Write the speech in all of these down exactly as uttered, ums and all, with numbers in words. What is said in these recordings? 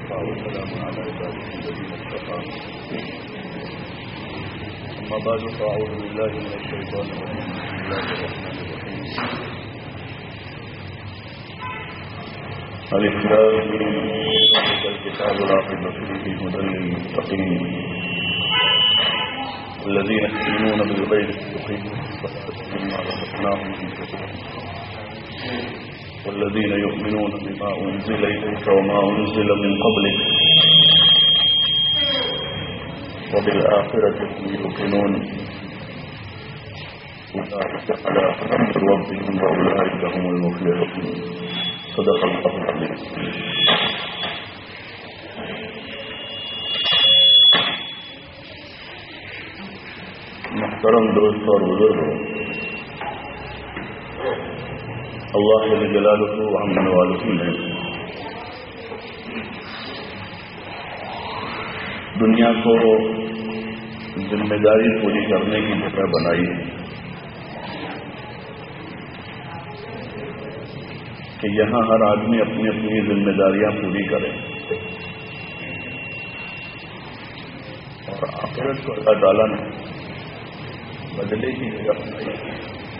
وكفى وسلام على عباده الذين اصطفى. أما بعد فأعوذ بالله من الشيطان الرجيم. بسم الله الرحمن الرحيم. ألف لام ذلك الكتاب لا ريب فيه هدى للمتقين الذين يؤمنون بالغيب ويقيمون الصلاة مما رزقناهم ينفقون والذين يؤمنون بما أنزل إليك وما أنزل من قبلك وبالآخرة هم يوقنون أولئك على هدى ربهم وأولئك هم المفلحون. صدق الله العظيم. محترم دوست اور بزرگ، اللہ جل جلالہ وعظم والہ نے دنیا کو ذمہ داری پوری کرنے کی جگہ بنائی ہے کہ یہاں ہر آدمی اپنی اپنی ذمہ داریاں پوری کرے، اور آخرت کو اللہ تعالیٰ نے بدلے کی جگہ بنائی ہے۔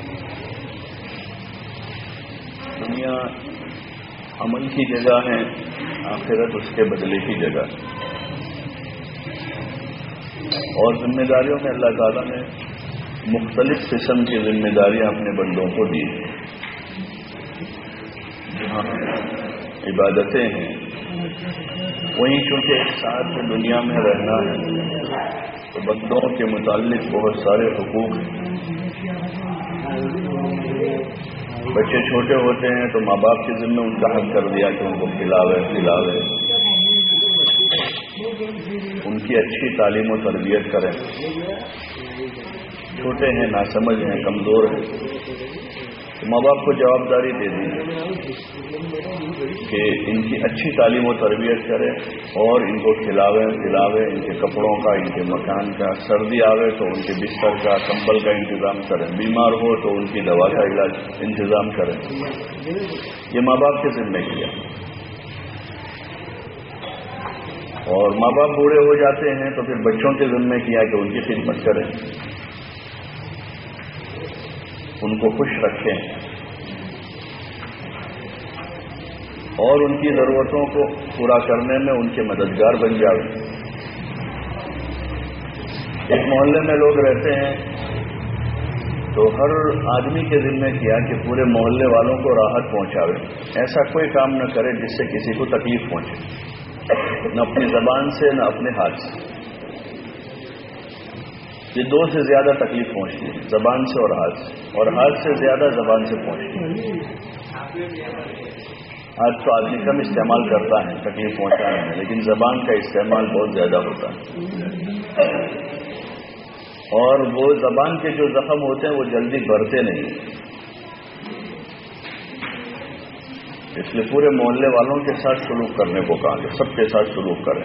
دنیا عمل کی جگہ ہے، آخرت اس کے بدلے کی جگہ ہے، اور ذمہ داریوں میں اللہ تعالیٰ نے مختلف قسم کی ذمہ داریاں اپنے بندوں کو دی۔ جہاں عبادتیں ہیں وہیں چونکہ ایک ساتھ دنیا میں رہنا ہے تو بندوں کے متعلق بہت سارے حقوق ہیں۔ بچے چھوٹے ہوتے ہیں تو ماں باپ کے ذمہ ان کا حق کر دیا کہ ان کو کھلاوے پلاوے، ان کی اچھی تعلیم و تربیت کریں۔ چھوٹے ہیں، ناسمجھ ہیں، کمزور ہیں، تو ماں باپ کو جوابداری دے دی کہ ان کی اچھی تعلیم و تربیت کریں اور ان کو کھلاویں پلاویں، ان کے کپڑوں کا، ان کے مکان کا، سردی آوے تو ان کے بستر کا، کمبل کا انتظام کریں، بیمار ہو تو ان کی دوا کا علاج انتظام کریں۔ یہ ماں باپ کے ذمہ کیا، اور ماں باپ بوڑھے ہو جاتے ہیں تو پھر بچوں کے ذمہ کیا کہ ان کی خدمت کریں، ان کو خوش رکھیں اور ان کی ضرورتوں کو پورا کرنے میں ان کے مددگار بن جائیں۔ ایک محلے میں لوگ رہتے ہیں تو ہر آدمی کے ذمہ کیا کہ پورے محلے والوں کو راحت پہنچاوے، ایسا کوئی کام نہ کرے جس سے کسی کو تکلیف پہنچے، نہ اپنی زبان سے نہ اپنے ہاتھ سے۔ یہ دو سے زیادہ تکلیف پہنچتی ہے، زبان سے اور ہاتھ سے، اور ہاتھ سے زیادہ زبان سے پہنچتی ہے۔ آج تو آدمی کم استعمال کرتا ہے تکلیف پہنچانے میں، لیکن زبان کا استعمال بہت زیادہ ہوتا ہے، اور وہ زبان کے جو زخم ہوتے ہیں وہ جلدی بھرتے نہیں، اس لیے پورے محلے والوں کے ساتھ سلوک کرنے کو کہا کہ سب کے ساتھ سلوک کریں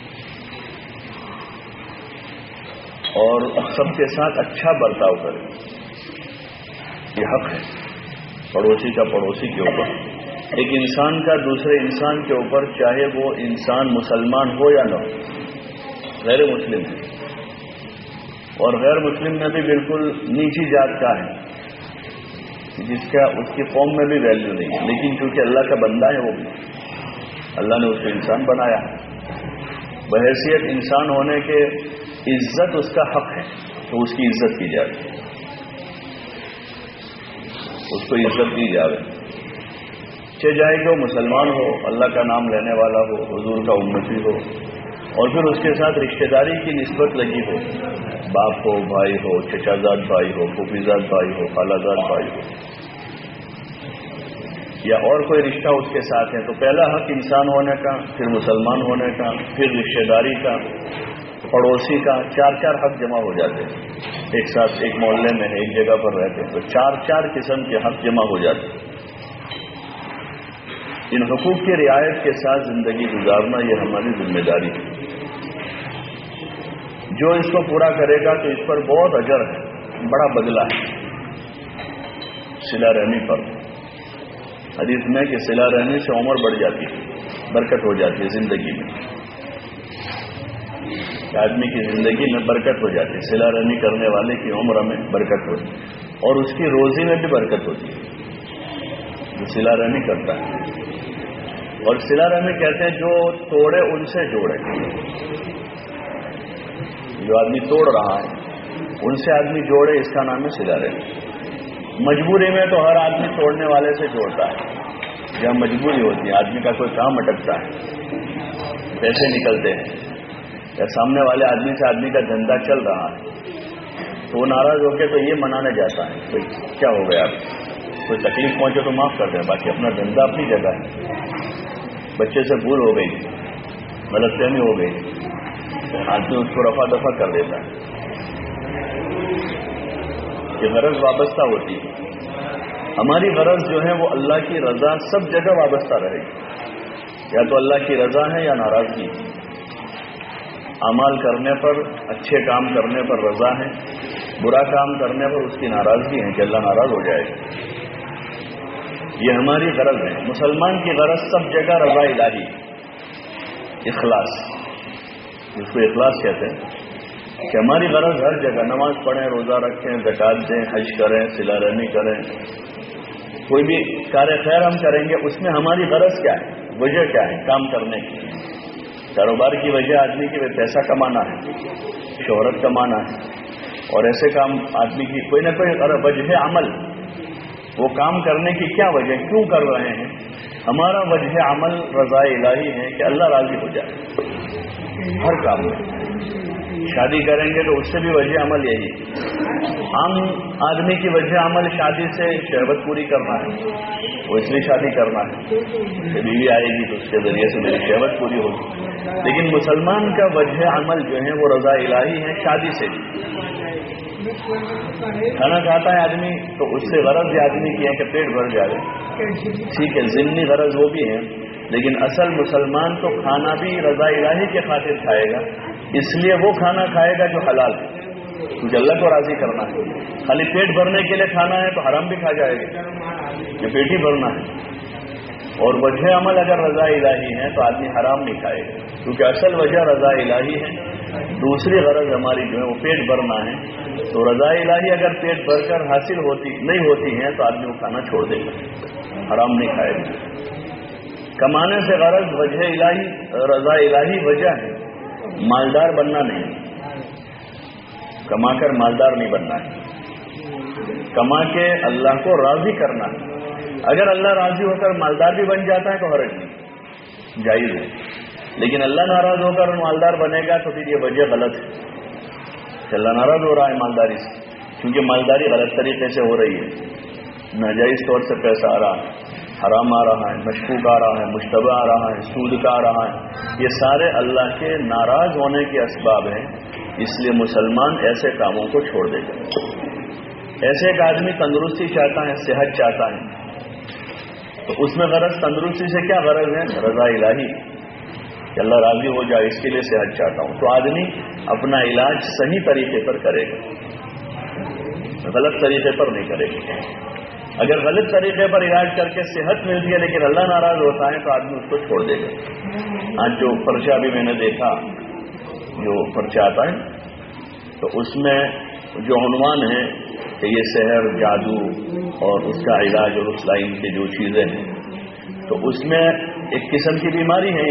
اور سب کے ساتھ اچھا برتاؤ کریں۔ یہ حق ہے پڑوسی کا پڑوسی کے اوپر، ایک انسان کا دوسرے انسان کے اوپر، چاہے وہ انسان مسلمان ہو یا نہ ہو، غیر مسلم ہے، اور غیر مسلم میں بھی بالکل نیچی جات کا ہے جس کا اس کی قوم میں بھی ویلیو نہیں ہے، لیکن چونکہ اللہ کا بندہ ہے، وہ بھی اللہ نے اس کو انسان بنایا ہے، بحیثیت انسان ہونے کے عزت اس کا حق ہے، تو اس کی عزت کی جائے، اس کو عزت دی جائے، چاہے جائے کہ وہ مسلمان ہو، اللہ کا نام لینے والا ہو، حضور کا امتی ہو، اور پھر اس کے ساتھ رشتہ داری کی نسبت لگی ہو، باپ ہو، بھائی ہو، چچا زاد بھائی ہو، پھوپھی زاد بھائی ہو، خالہ زاد بھائی ہو، یا اور کوئی رشتہ اس کے ساتھ ہے، تو پہلا حق انسان ہونے کا، پھر مسلمان ہونے کا، پھر رشتہ داری کا، پڑوسی کا، چار چار حق جمع ہو جاتے ہیں ایک ساتھ، ایک محلے میں ایک جگہ پر رہتے ہیں تو چار چار قسم کے حق جمع ہو جاتے ہیں۔ ان حقوق کی رعایت کے ساتھ زندگی گزارنا یہ ہماری ذمہ داری ہے۔ جو اس کو پورا کرے گا تو اس پر بہت اجر ہے، بڑا بدلہ ہے۔ صلہ رحمی پر حدیث میں کہ صلہ رحمی سے عمر بڑھ جاتی ہے، برکت ہو جاتی ہے زندگی میں، آدمی کی زندگی میں برکت ہو جاتی ہے، صلہ رحمی کرنے والے کی عمر میں برکت ہوتی ہے اور اس کی روزی میں بھی برکت ہوتی ہے جو صلہ رحمی کرتا ہے۔ اور صلہ رحمی کہتے ہیں جو توڑے ان سے جوڑے، جو آدمی توڑ رہا ہے ان سے آدمی جوڑے، اس کا نام ہے صلہ رحمی۔ مجبوری میں تو ہر آدمی توڑنے والے سے جوڑتا ہے، جہاں مجبوری ہوتی ہے، آدمی کا کوئی کام اٹکتا ہے، پیسے نکلتے ہیں، یا سامنے والے آدمی سے آدمی کا دھندا چل رہا ہے تو وہ ناراض ہو کے تو یہ منانے جاتا ہے کہ کیا ہو گیا، آپ کوئی تکلیف پہنچے تو معاف کر دیں، باقی اپنا دھندا اپنی جگہ ہے۔ بچے سے بھول ہو گئی، غلط فہمی ہو گئی، آدمی اس کو رفع دفع کر دیتا ہے۔ یہ غرض وابستہ ہوتی ہے، ہماری غرض جو ہے وہ اللہ کی رضا سب جگہ وابستہ رہے گی، یا تو اللہ کی رضا ہے یا ناراضگی۔ اعمال کرنے پر، اچھے کام کرنے پر رضا ہے، برا کام کرنے پر اس کی ناراضگی ہے کہ اللہ ناراض ہو جائے گا۔ یہ ہماری غرض ہے۔ مسلمان کی غرض سب جگہ رضا الہی، اخلاص، جس کو اخلاص کہتے ہیں، کہ ہماری غرض ہر جگہ نماز پڑھیں، روزہ رکھیں، زکات دیں، حج کریں، صلہ رحمی کریں، کوئی بھی کار خیر ہم کریں گے، اس میں ہماری غرض کیا ہے، وجہ کیا ہے کام کرنے کی۔ کاروبار کی وجہ آدمی کی پیسہ کمانا ہے، شہرت کمانا ہے، اور ایسے کام آدمی کی کوئی نہ کوئی وجہ عمل، وہ کام کرنے کی کیا وجہ، کیوں کر رہے ہیں؟ ہمارا وجہ عمل رضا الہی ہے کہ اللہ راضی ہو جائے ہر کام میں۔ شادی کریں گے تو اس سے بھی وجہ عمل یہی، عام آدمی کی وجہ عمل شادی سے شہوت پوری کرنا ہے، وہ اس لیے شادی کرنا ہے کہ بیوی آئے گی تو اس کے ذریعے سے میری شہوت پوری ہوگی۔ لیکن مسلمان کا وجہ عمل جو ہے وہ رضا الہی ہے، شادی سے بھی۔ کھانا کھاتا ہے آدمی تو اس سے غرض یہ آدمی کی ہے کہ پیٹ بھر جائے، ٹھیک ہے، ضمنی غرض وہ بھی ہے، لیکن اصل مسلمان تو کھانا بھی رضا الہی کے خاطر کھائے گا، اس لیے وہ کھانا کھائے گا جو حلال ہے، کیونکہ اللہ کو راضی کرنا ہے۔ خالی پیٹ بھرنے کے لیے کھانا ہے تو حرام بھی کھا جائے گا، یہ پیٹ ہی بھرنا ہے۔ اور وجہ عمل اگر رضا الہی ہے تو آدمی حرام نہیں کھائے گا، کیونکہ اصل وجہ رضا الہی ہے، دوسری غرض ہماری جو ہے وہ پیٹ بھرنا ہے۔ تو رضا الہی اگر پیٹ بھر کر حاصل ہوتی نہیں ہوتی ہے تو آدمی وہ کھانا چھوڑ دے گا، حرام نہیں کھائے گا۔ کمانے سے غرض وجہ الہی، رضا الہی وجہ ہے، مالدار بننا نہیں، کما کر مالدار نہیں بننا ہے، کما کے اللہ کو راضی کرنا ہے۔ اگر اللہ راضی ہو کر مالدار بھی بن جاتا ہے تو حرج نہیں، جائز ہے، لیکن اللہ ناراض ہو کر مالدار بنے گا تو پھر یہ وجہ غلط ہے کہ اللہ ناراض ہو رہا ہے مالداری سے، کیونکہ مالداری غلط طریقے سے ہو رہی ہے، ناجائز طور سے پیسہ آ رہا ہے، حرام آ رہا ہے، مشکوک آ رہا ہے، مشتبہ آ رہا ہے، سود کا آ رہا ہے، یہ سارے اللہ کے ناراض ہونے کے اسباب ہیں۔ اس لیے مسلمان ایسے کاموں کو چھوڑ دے گا۔ ایسے ایک آدمی تندرستی چاہتا ہے، صحت چاہتا ہے، تو اس میں غرض تندرستی سے کیا غرض ہے، رضا الہی کہ اللہ راضی ہو جائے، اس کے لیے صحت چاہتا ہوں، تو آدمی اپنا علاج صحیح طریقے پر کرے گا، غلط طریقے پر نہیں کرے گا۔ اگر غلط طریقے پر علاج کر کے صحت ملتی ہے لیکن اللہ ناراض ہوتا ہے تو آدمی اس کو چھوڑ دے گا۔ آج جو پرچہ بھی میں نے دیکھا، جو پرچہ آتا ہے تو اس میں جو عنوان ہے کہ یہ سحر، جادو اور اس کا علاج اور اس لائن کی جو چیزیں ہیں، تو اس میں ایک قسم کی بیماری ہے،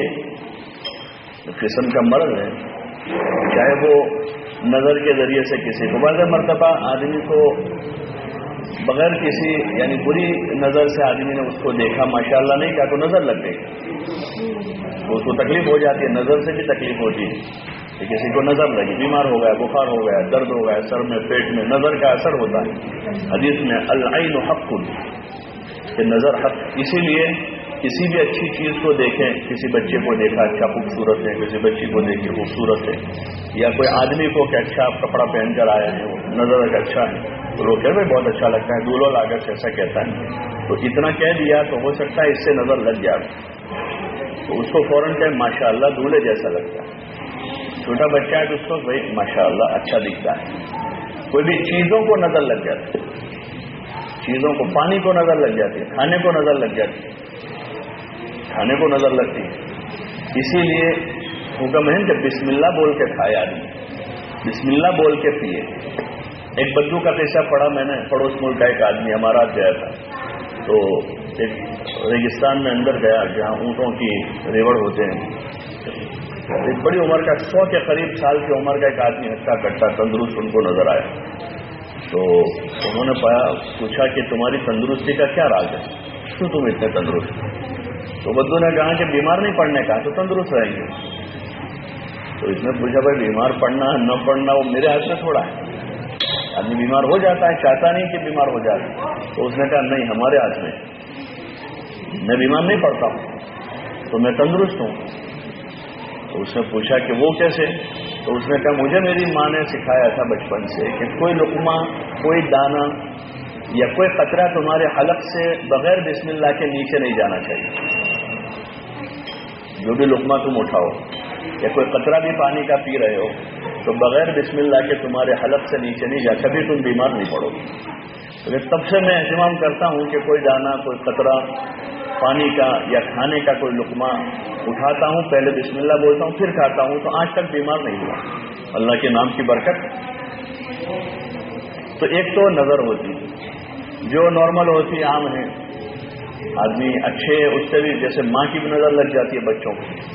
ایک قسم کا مرض ہے، چاہے وہ نظر کے ذریعے سے کسی کو، بعض مرتبہ آدمی کو بغیر کسی یعنی بری نظر سے آدمی نے اس کو دیکھا، ماشاءاللہ نہیں کہا تو نظر لگ گئی، تو اس کو تکلیف ہو جاتی ہے، نظر سے بھی تکلیف ہوتی ہے کہ کسی کو نظر لگی، بیمار ہو گیا، بخار ہو گیا، درد ہو گیا سر میں، پیٹ میں، نظر کا اثر ہوتا ہے۔ حدیث میں العین حق، کہ نظر حق، اسی لیے کسی بھی اچھی چیز کو دیکھیں، کسی بچے کو دیکھا اچھا خوبصورت ہے، کسی بچی کو دیکھی خوبصورت ہے، یا کوئی آدمی کو کہ اچھا کپڑا پہن کر آیا ہے، وہ نظر کا اچھا ہے تو لوگ کہتے ہیں بہت اچھا لگتا ہے، دولہا لاگر سے ایسا کہتا ہے، تو اتنا کہہ دیا تو ہو سکتا ہے اس سے نظر لگ جائے، تو اس کو فوراً کہیں ماشاء اللہ دولہے جیسا لگتا ہے۔ چھوٹا بچہ ہے تو اس کو بھائی ماشاء اللہ اچھا دکھتا ہے۔ کوئی بھی چیزوں کو نظر لگ جاتی ہے، چیزوں کو، پانی کو نظر لگ جاتی ہے، کھانے کو نظر لگ جاتی ہے، کھانے کو نظر لگتی ہے، اسی لیے حکم ہے کہ بسم اللہ بول کے کھائے آدمی، بسم اللہ بول کے پیے۔ ایک بدو کا قصہ پڑھا میں نے، پڑوس ملک کا ایک آدمی امارات گیا تھا، تو ایک ریگستان میں اندر گیا جہاں اونٹوں کی ریوڑ ہوتے ہیں، ایک بڑی عمر کا سو کے قریب سال کی عمر کا ایک آدمی ہٹا کٹا تندرست ان کو نظر آیا۔ تو انہوں نے پوچھا کہ تمہاری تندرستی کا کیا راز ہے، کیوں تم اتنے تندرست؟ تو بدو نے کہا کہ بیمار نہیں پڑنے کا تو تندرست رہیں گے۔ تو اس نے پوچھا بھائی بیمار پڑنا نہ پڑنا وہ میرے ہاتھ میں تھوڑا ہے، آدمی بیمار ہو جاتا ہے، چاہتا نہیں کہ بیمار ہو جائے۔ تو اس نے کہا نہیں، ہمارے ہاتھ میں، میں بیمار نہیں پڑتا ہوں تو میں تندرست ہوں۔ تو اس نے پوچھا کہ وہ کیسے؟ تو اس نے کہا مجھے میری ماں نے سکھایا تھا بچپن سے کہ کوئی لقمہ، کوئی دانہ یا کوئی قطرہ تمہارے حلق سے بغیر بسم اللہ کے نیچے نہیں جانا چاہیے۔ جو بھی لقمہ تم اٹھاؤ یا کوئی قطرہ بھی پانی کا پی رہے ہو تو بغیر بسم اللہ کے تمہارے حلق سے نیچے نہیں جا، کبھی تم بیمار نہیں پڑو گے۔ تب سے میں اہتمام کرتا ہوں کہ کوئی دانہ، کوئی قطرہ پانی کا یا کھانے کا کوئی لقمہ اٹھاتا ہوں، پہلے بسم اللہ بولتا ہوں پھر کھاتا ہوں، تو آج تک بیمار نہیں ہوا، اللہ کے نام کی برکت۔ تو ایک تو نظر ہوتی جو نارمل ہوتی عام ہے، آدمی اچھے اس سے بھی جیسے ماں کی بھی نظر لگ جاتی ہے بچوں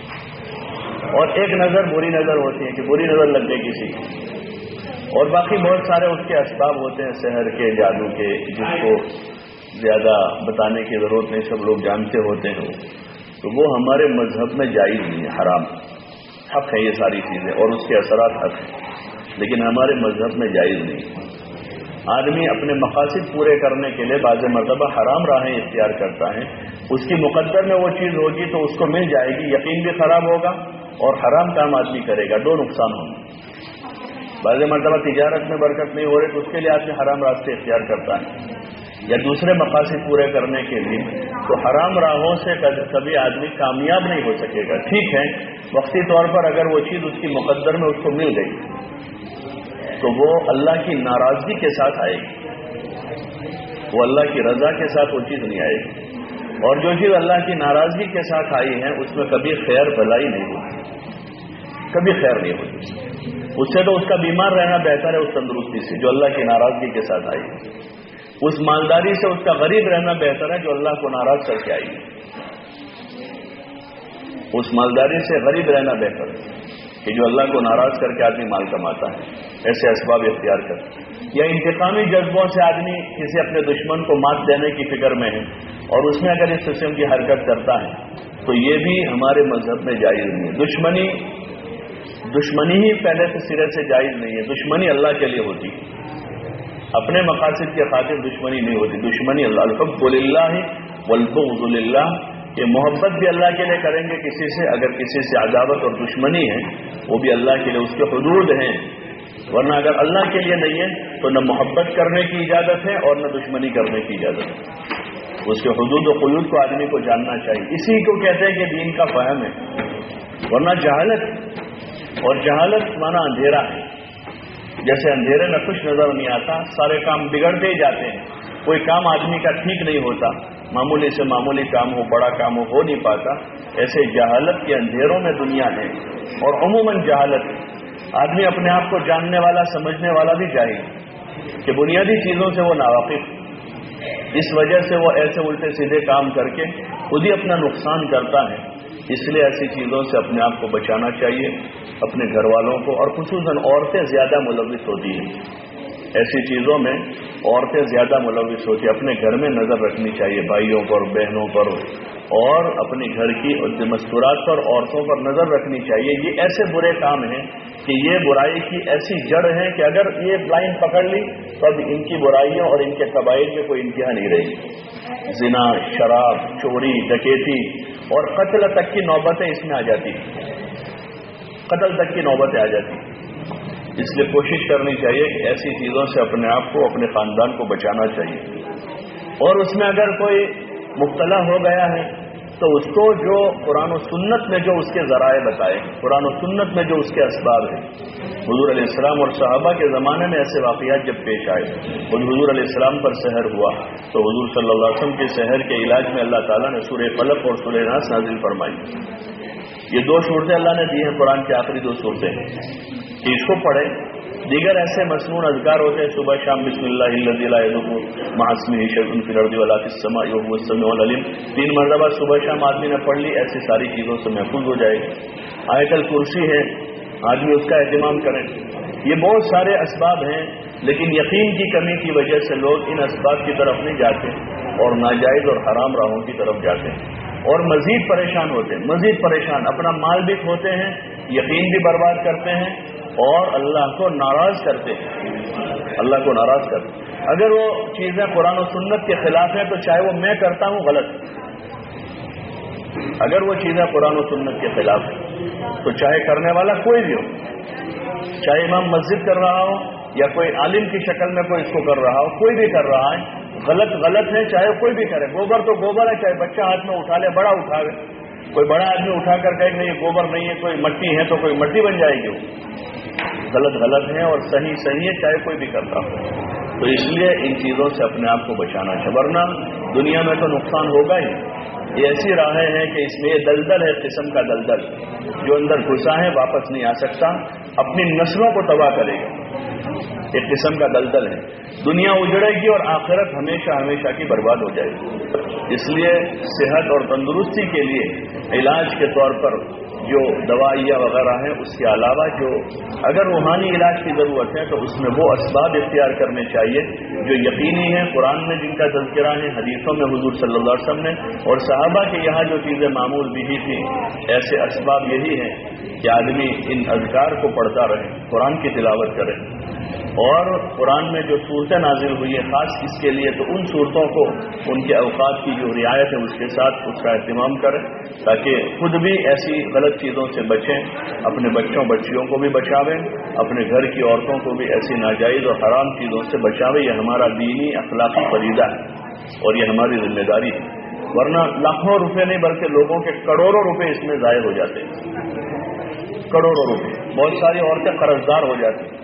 کو، اور ایک نظر بری نظر ہوتی ہے کہ بری نظر لگ گئی کسی کی، اور باقی بہت سارے اس کے اسباب ہوتے ہیں سحر کے، جادو کے، جس کو زیادہ بتانے کی ضرورت نہیں، سب لوگ جانتے ہوتے ہیں، تو وہ ہمارے مذہب میں جائز نہیں ہے، حرام، حق ہے یہ ساری چیزیں اور اس کے اثرات حق ہیں، لیکن ہمارے مذہب میں جائز نہیں۔ آدمی اپنے مقاصد پورے کرنے کے لیے بعض مرتبہ حرام راہیں اختیار کرتا ہے، اس کی مقدر میں وہ چیز ہوگی تو اس کو مل جائے گی، یقین بھی خراب ہوگا اور حرام کام آدمی کرے گا، دو نقصان ہوں گے۔ بعض مرتبہ تجارت میں برکت نہیں ہو رہی تو اس کے لیے آدمی حرام راستے اختیار کرتا ہے، یا دوسرے مقاصد پورے کرنے کے لیے، تو حرام راہوں سے کبھی آدمی کامیاب نہیں ہو سکے گا۔ ٹھیک ہے، وقتی طور پر اگر وہ چیز اس کی مقدر میں اس کو مل گئی تو وہ اللہ کی ناراضگی کے ساتھ آئے گی، وہ اللہ کی رضا کے ساتھ وہ چیز نہیں آئے گی، اور جو چیز اللہ کی ناراضگی کے ساتھ آئی ہے اس میں کبھی خیر بھلائی نہیں ہوتی، کبھی خیر نہیں ہوتی، اس سے تو اس کا بیمار رہنا بہتر ہے اس تندرستی سے جو اللہ کی ناراضگی کے ساتھ آئی ہے، اس مالداری سے اس کا غریب رہنا بہتر ہے جو اللہ کو ناراض کر کے آئی ہے، اس مالداری سے غریب رہنا بہتر ہے کہ جو اللہ کو ناراض کر کے آدمی مال کماتا ہے، ایسے اسباب اختیار کر، یا انتقامی جذبوں سے آدمی کسی اپنے دشمن کو مات دینے کی فکر میں ہے اور اس میں اگر اس قسم کی حرکت کرتا ہے تو یہ بھی ہمارے مذہب میں جائز نہیں ہے۔ دشمنی دشمنی ہی پہلے سے سرے سے جائز نہیں ہے، دشمنی اللہ کے لیے ہوتی ہے، اپنے مقاصد کے خاطر دشمنی نہیں ہوتی، دشمنی اللہ، الحب للہ والبغض للہ، کہ محبت بھی اللہ کے لیے کریں گے کسی سے، اگر کسی سے عداوت اور دشمنی ہے وہ بھی اللہ کے لیے، اس کے حدود ہیں، ورنہ اگر اللہ کے لیے نہیں ہے تو نہ محبت کرنے کی اجازت ہے اور نہ دشمنی کرنے کی اجازت ہے، اس کے حدود و قیود کو آدمی کو جاننا چاہیے، اسی کو کہتے ہیں کہ دین کا فہم ہے، ورنہ جہالت، اور جہالت مانا اندھیرا ہے، جیسے اندھیرے میں کچھ نظر نہیں آتا، سارے کام بگڑتے ہی جاتے ہیں، کوئی کام آدمی کا ٹھیک نہیں ہوتا، معمولی سے معمولی کام ہو، بڑا کام ہو ہو نہیں پاتا، ایسے جہالت کے اندھیروں میں دنیا ہے، اور عموماً جہالت آدمی اپنے آپ کو جاننے والا سمجھنے والا بھی جاہل کہ بنیادی چیزوں سے وہ ناواقف، اس وجہ سے وہ ایسے الٹے سیدھے کام کر کے خود ہی اپنا نقصان کرتا ہے، اس لیے ایسی چیزوں سے اپنے آپ کو بچانا چاہیے، اپنے گھر والوں کو، اور خصوصاً عورتیں زیادہ ملوث ہوتی ہیں ایسی چیزوں میں، عورتیں زیادہ ملوث ہوتی ہیں، اپنے گھر میں نظر رکھنی چاہیے، بھائیوں پر، بہنوں پر، اور اپنے گھر کی مستورات پر، عورتوں پر نظر رکھنی چاہیے۔ یہ ایسے برے کام ہیں کہ یہ برائی کی ایسی جڑ ہے کہ اگر یہ لائن پکڑ لی تو اب ان کی برائیوں اور ان کے قبائل میں کوئی انتہا نہیں رہے گی، زنا، شراب، چوری، ڈکیتی اور قتل تک کی نوبتیں اس میں آ جاتی ہیں، قتل تک کی نوبتیں آ جاتی ہیں، اس لیے کوشش کرنی چاہیے کہ ایسی چیزوں سے اپنے آپ کو، اپنے خاندان کو بچانا چاہیے، اور اس میں اگر کوئی مبتلا ہو گیا ہے تو اس کو جو قرآن و سنت میں جو اس کے ذرائع بتائے، قرآن و سنت میں جو اس کے اسباب ہیں، حضور علیہ السلام اور صحابہ کے زمانے میں ایسے واقعات جب پیش آئے، خود حضور علیہ السلام پر سحر ہوا تو حضور صلی اللہ علیہ وسلم کے سحر کے علاج میں اللہ تعالیٰ نے سورہ فلق اور سورہ ناس نازل فرمائی۔ یہ دو صورتیں اللہ نے دی ہیں، قرآن کی آخری دو صورتیں کہ اس کو پڑھیں۔ دیگر ایسے مسنون اذکار ہوتے ہیں صبح شام، بسم اللہ الذی لا یضر مع اسمہ شیء فی الارض ولا فی السماء وهو السمیع العلیم، تین مرتبہ صبح شام آدمی نے پڑھ لی، ایسی ساری چیزوں سے محفوظ ہو جائے گی۔ آیت الکرسی ہے، آدمی اس کا اہتمام کریں۔ یہ بہت سارے اسباب ہیں، لیکن یقین کی کمی کی وجہ سے لوگ ان اسباب کی طرف نہیں جاتے اور ناجائز اور حرام راہوں کی طرف جاتے ہیں اور مزید پریشان ہوتے ہیں، مزید پریشان، اپنا مال بھی کھوتے ہیں، یقین بھی برباد کرتے ہیں اور اللہ کو ناراض کرتے ہیں، اللہ کو ناراض کرتے ہیں۔ اگر وہ چیزیں قرآن و سنت کے خلاف ہیں تو چاہے وہ میں کرتا ہوں غلط، اگر وہ چیزیں قرآن و سنت کے خلاف ہیں تو چاہے کرنے والا کوئی بھی ہو، چاہے امام مسجد کر رہا ہو یا کوئی عالم کی شکل میں کوئی اس کو کر رہا ہو، کوئی بھی کر رہا ہے، غلط غلط ہے، چاہے کوئی بھی کرے۔ گوبر تو گوبر ہے، چاہے بچہ ہاتھ میں اٹھا لے، بڑا اٹھاوے، کوئی بڑا آدمی اٹھا کر کہے کہ یہ گوبر نہیں ہے، کوئی مٹی ہے تو کوئی مٹی بن جائے گی، غلط غلط ہے اور صحیح صحیح ہے، چاہے کوئی بھی کرتا ہو۔ تو اس لیے ان چیزوں سے اپنے آپ کو بچانا ہے، ورنہ دنیا میں تو نقصان ہوگا ہی۔ یہ ایسی راہیں ہیں کہ اس میں یہ دلدل ہے، قسم کا دلدل، جو اندر گھسا ہے واپس نہیں آ سکتا، اپنی نسلوں کو تباہ کرے گا، ایک قسم کا دلدل ہے، دنیا اجڑے گی اور آخرت ہمیشہ ہمیشہ کی برباد ہو جائے گی۔ اس لیے صحت اور تندرستی کے لیے علاج کے طور پر جو دوائیاں وغیرہ ہیں، اس کے علاوہ جو اگر روحانی علاج کی ضرورت ہے تو اس میں وہ اسباب اختیار کرنے چاہیے جو یقینی ہیں، قرآن میں جن کا تذکرہ ہے، حدیثوں میں حضور صلی اللہ علیہ وسلم نے اور صحابہ کے یہاں جو چیزیں معمول بھی تھیں، ایسے اسباب یہی ہیں کہ آدمی ان اذکار کو پڑھتا رہے، قرآن کی تلاوت کرے اور قرآن میں جو صورتیں نازل ہوئی ہیں خاص اس کے لیے، تو ان صورتوں کو ان کے اوقات کی جو رعایت ہے اس کے ساتھ اس کا اہتمام کریں تاکہ خود بھی ایسی غلط چیزوں سے بچیں، اپنے بچوں بچیوں کو بھی بچاویں، اپنے گھر کی عورتوں کو بھی ایسی ناجائز اور حرام چیزوں سے بچاویں۔ یہ ہمارا دینی اخلاقی فریضہ ہے اور یہ ہماری ذمہ داری ہے، ورنہ لاکھوں روپے نہیں بلکہ لوگوں کے کروڑوں روپے اس میں ضائع ہو جاتے ہیں، کروڑوں روپے۔ بہت ساری عورتیں قرضدار ہو جاتی ہیں،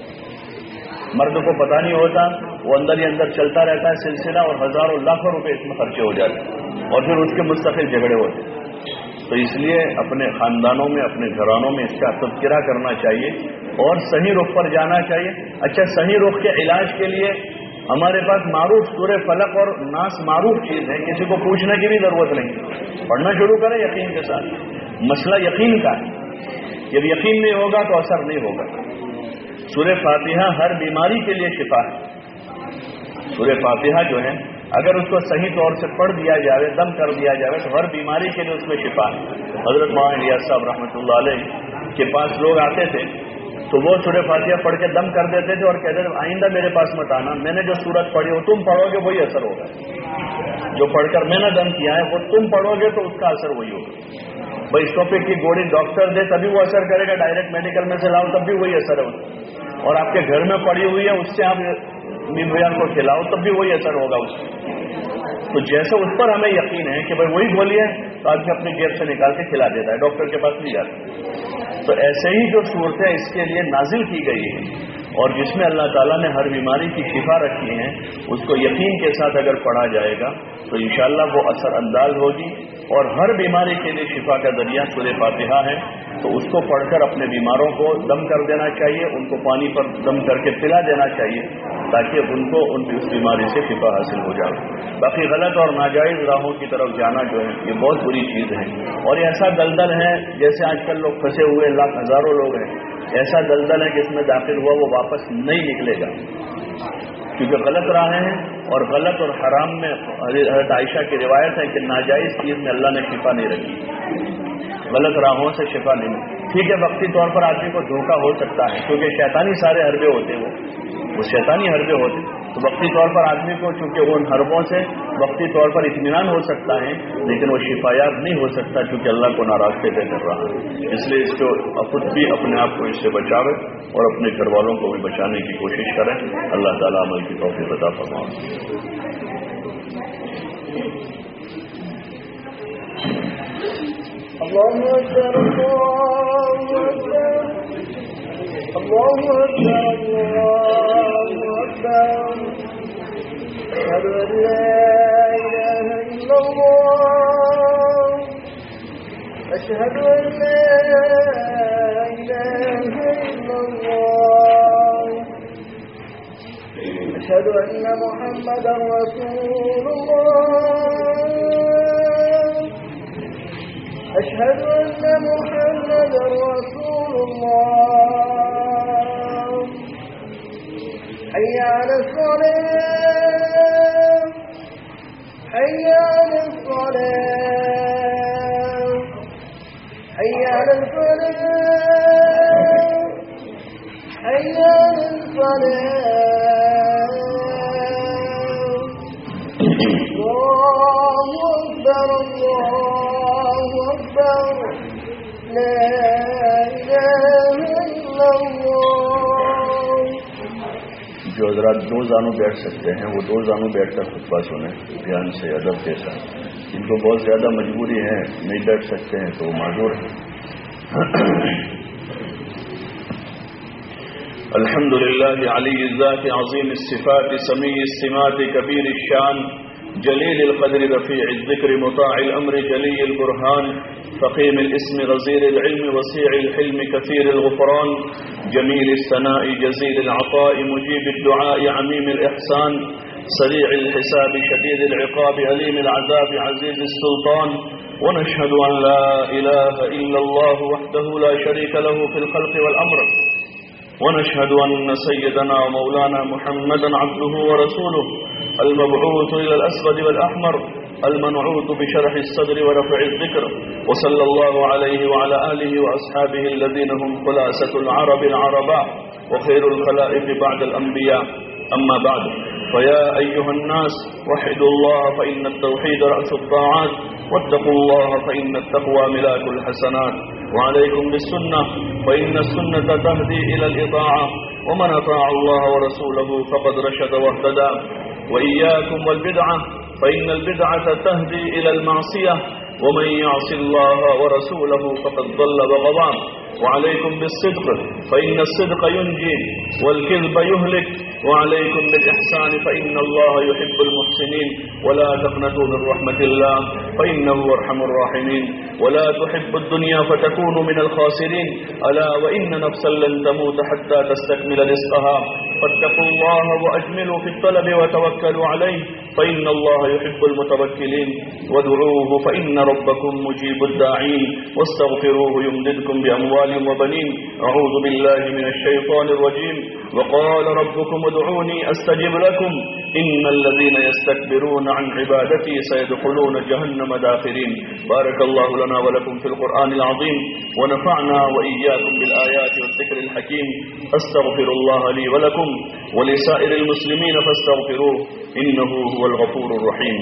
مرد کو پتہ نہیں ہوتا، وہ اندر ہی اندر چلتا رہتا ہے سلسلہ اور ہزاروں لاکھوں روپے اس میں خرچے ہو جاتے ہیں اور پھر اس کے مستقل جھگڑے ہوتے ہیں۔ تو اس لیے اپنے خاندانوں میں، اپنے گھرانوں میں اس کا تذکرہ کرنا چاہیے اور صحیح رخ پر جانا چاہیے۔ اچھا، صحیح رخ کے علاج کے لیے ہمارے پاس معروف سورہ فلق اور ناس معروف چیز ہے، کسی کو پوچھنے کی بھی ضرورت نہیں، پڑھنا شروع کریں یقین کے ساتھ۔ مسئلہ یقین کا ہے، جب یقین نہیں ہوگا تو اثر نہیں ہوگا۔ سورہ فاتحہ ہر بیماری کے لیے شفا ہے۔ سورہ فاتحہ جو ہے اگر اس کو صحیح طور سے پڑھ دیا جائے، دم کر دیا جائے تو ہر بیماری کے لیے اس میں شفا ہے۔ حضرت مولانا الیاس صاحب رحمۃ اللہ علیہ کے پاس لوگ آتے تھے تو وہ سورہ فاتحہ پڑھ کے دم کر دیتے تھے اور کہتے تھے آئندہ میرے پاس مت آنا، میں نے جو سورت پڑھی ہو تم پڑھو گے وہی اثر ہوگا، جو پڑھ کر میں نے دم کیا ہے وہ تم پڑھو گے تو اس کا اثر وہی ہوگا۔ بھائی اسٹوپک کی گولی ڈاکٹر دے تبھی وہ اثر کرے گا، ڈائریکٹ میڈیکل میں سے لاؤ تب بھی وہی اثر ہوگا، اور آپ کے گھر میں پڑی ہوئی ہے اس سے آپ بیماریوں کو کھلاؤ تب بھی وہی اثر ہوگا اس سے۔ تو جیسے اس پر ہمیں یقین ہے کہ بھائی وہی گولی ہے تو آدمی اپنی جیب سے نکال کے کھلا دیتا ہے، ڈاکٹر کے پاس نہیں جاتا۔ تو ایسے ہی جو صورتیں اس کے لیے نازل کی گئی ہیں اور جس میں اللہ تعالیٰ نے ہر بیماری کی شفا رکھی ہے، اس کو یقین کے ساتھ اگر پڑھا جائے گا تو انشاءاللہ وہ اثر انداز ہوگی اور ہر بیماری کے لیے شفا کا ذریعہ سورہ فاتحہ ہے۔ تو اس کو پڑھ کر اپنے بیماروں کو دم کر دینا چاہیے، ان کو پانی پر دم کر کے پلا دینا چاہیے تاکہ ان کو ان کی اس بیماری سے شفا حاصل ہو جائے۔ باقی غلط اور ناجائز راہوں کی طرف جانا جو ہے یہ بہت بری چیز ہے اور ایسا دلدل ہے جیسے آج کل لوگ پھنسے ہوئے لاکھ ہزاروں لوگ ہیں، ایسا دلدل ہے کہ اس میں داخل ہوا وہ واپس نہیں نکلے گا کیونکہ غلط راہیں ہیں اور غلط اور حرام میں حضرت عائشہ کی روایت ہے کہ ناجائز چیز میں اللہ نے شفا نہیں رکھی، غلط راہوں سے شفا نہیں۔ ٹھیک ہے، وقتی طور پر آدمی کو دھوکہ ہو سکتا ہے کیونکہ شیطانی سارے حربے ہوتے ہیں، وہ وہ شیطانی حربے ہوتے ہیں، تو وقتی طور پر آدمی کو چونکہ ان حربوں سے وقتی طور پر اطمینان ہو سکتا ہے لیکن وہ شفایاب نہیں ہو سکتا کیونکہ اللہ کو ناراض کر رہا ہے۔ اس لیے اس کو خود بھی اپنے آپ کو اس سے بچاوے اور اپنے گھر والوں کو بھی بچانے کی کوشش کریں۔ اللہ تعالیٰ عمل کی توفیق عطا فرمائے۔ الله أكبر الله أكبر الله أكبر الله أكبر أشهد أن لا إله إلا الله أشهد أن لا إله إلا الله أشهد أن محمدا رسول الله أشهد أن محمدا رسول الله حي على الصلاة حي على الصلاة حي على الفلاح حي على الفلاح الله أكبر الله أكبر لا إله إلا الله. जो हजरात दो जानू बैठ सकते हैं वो दो जानू बैठकर खुतबा सुने ध्यान से अदब के साथ. जिनको बहुत ज्यादा मजबूरी है नहीं बैठ सकते हैं तो वो माजूर है. अल्हम्दुलिल्लाह अली ज़ात अज़ीम الصفات समी السمات कबीर الشان जलील القدر रफीع الذكر मुताع الأمر जली البرهان فقيم الاسم غزير العلم وسيع الحلم كثير الغفران جميل الثناء جزيل العطاء مجيب الدعاء عميم الإحسان سريع الحساب شديد العقاب أليم العذاب عزيز السلطان. ونشهد أن لا إله إلا الله وحده لا شريك له في الخلق والأمر. ونشهد أن سيدنا ومولانا محمدا عبده ورسوله المبعوث إلى الأسود والأحمر المنعوت بشرح الصدر ورفع الذكر. وصلى الله عليه وعلى آله وأصحابه الذين هم خلاصة العرب العرباء وخير الخلائق بعد الأنبياء. أما بعد فيا أيها الناس وحدوا الله فإن التوحيد رأس الطاعات واتقوا الله فإن التقوى ملاك الحسنات. وعليكم بالسنة فإن السنة تهدي إلى الإطاعة ومن أطاع الله ورسوله فقد رشد واهتدى. وإياكم والبدعة فإن البدعة تهدي إلى المعصية ومن يعص الله ورسوله فقد ضل وغضى. وعليكم بالصدق فإن الصدق ينجي والكذب يهلك. وعليكم بالإحسان فإن الله يحب المحسنين. ولا تقنطوا من رحمة الله فإنه أرحم الراحمين. ولا تحب الدنيا فتكونوا من الخاسرين. ألا وإن نفسا لن تموت حتى تستكمل رزقها فاتقوا الله وأجملوا في الطلب وتوكلوا عليه فإن الله يحب المتوكلين. وادعوه فإن ربكم مجيب الداعين. واستغفروه يمددكم بأموال وبنين. أعوذ بالله من الشيطان الرجيم. وقال ربكم ادعوني أستجب لكم إن الذين يستكبرون عن عبادتي سيدخلون جهنم داخرين. بارك الله لنا ولكم في القرآن العظيم ونفعنا وإياكم بالآيات والذكر الحكيم. أستغفر الله لي ولكم ولسائر المسلمين فاستغفروه إنه هو الغفور الرحيم.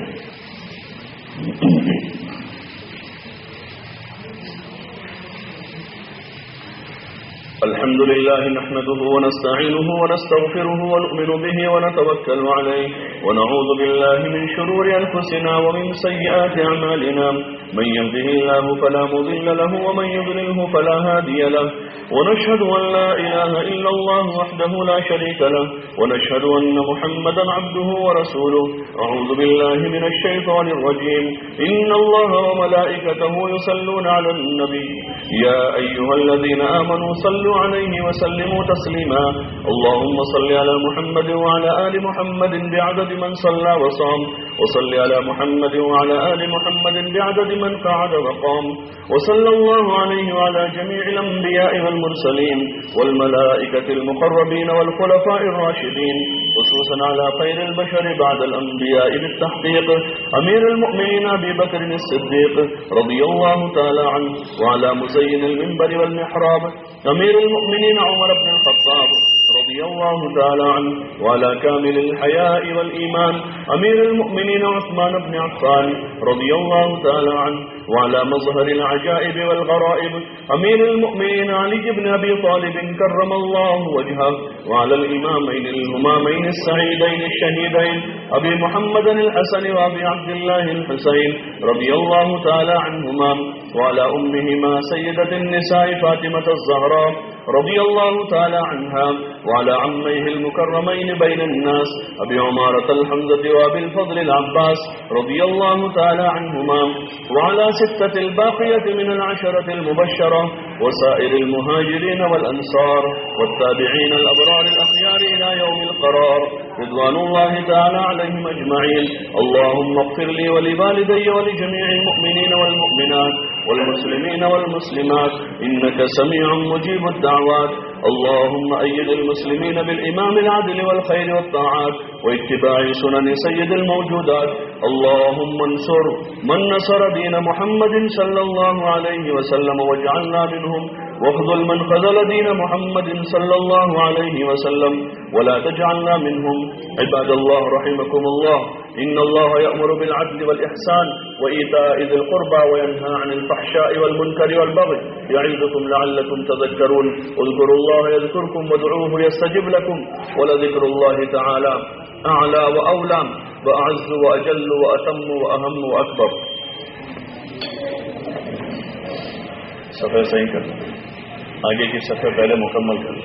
الحمد لله نحمده ونستعينه ونستغفره ونؤمن به ونتوكل عليه ونعوذ بالله من شرور أنفسنا ومن سيئات أعمالنا. من يهده الله فلا مضل له ومن يضلله فلا هادي له. ونشهد أن لا إله إلا الله وحده لا شريك له ونشهد أن محمدا عبده ورسوله. أعوذ بالله من الشيطان الرجيم. إن الله وملائكته يصلون على النبي يا أيها الذين آمنوا صلوا عليه وسلموا تسليما. اللهم صل على محمد وعلى آل محمد بعدد من صلى وصام. وصل على محمد وعلى آل محمد بعدد من قعد وقام. وصلى الله عليه وعلى جميع الأنبياء والمرسلين والملائكة المقربين والخلفاء الراشدين خصوصا على خير البشر بعد الأنبياء بالتحقيق أمير المؤمنين أبي بكر الصديق رضي الله تعالى عنه. وعلى مزين المنبر والمحراب أمير المؤمنين عمر بن الخطاب رضي الله تعالى عنه. وعلى كامل الحياء والإيمان أمير المؤمنين عثمان بن عفان رضي الله تعالى عنه. وعلى مظهر العجائب والغرائب أمير المؤمنين علي بن أبي طالب كرم الله وجهه. وعلى الإمامين الهمامين السعيدين الشهيدين أبي محمد الحسن وأبي عبد الله الحسين رضي الله تعالى عنهما. وعلى أمهما سيدة النساء فاطمة الزهراء رضي الله تعالى عنها وعلى عميه المكرمين بين الناس أبي عمارة الحمزة وأبي الفضل العباس رضي الله تعالى عنهما وعلى ستة الباقية من العشرة المبشرة وسائر المهاجرين والأنصار والتابعين الأبرار الأخيار إلى يوم القرار رضوان الله تعالى عليهم أجمعين. اللهم اغفر لي ولوالدي ولجميع المؤمنين والمؤمنات والمسلمين والمسلمات إنك سميع مجيب الدعوات. اللهم أيد المسلمين بالإمام العدل والخير والطاعات واتباع سنن سيد الموجودات. اللهم انصر من نصر دين محمد صلى الله عليه وسلم واجعلنا منهم واخذل من خذل دين محمد صلى الله عليه وسلم ولا تجعلنا منهم. عباد الله رحمكم الله إن الله يأمر بالعدل والإحسان وإيتاء ذي القربى وينهى عن الفحشاء والمنكر والبغي يعظكم لعلكم تذكرون. اذكروا الله يذكركم وادعوه يستجب لكم ولذكر الله تعالى أعلى وأولى وأعز وأجل وأتم وأهم وأكبر. صفحہ صحیح کر آگے کی صفحہ پہلے مکمل کر.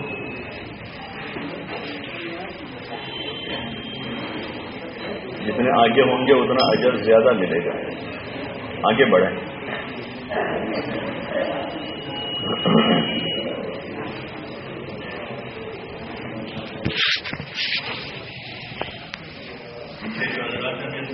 جتنے آگے ہوں گے اتنا اجر زیادہ ملے گا. آگے بڑھیں.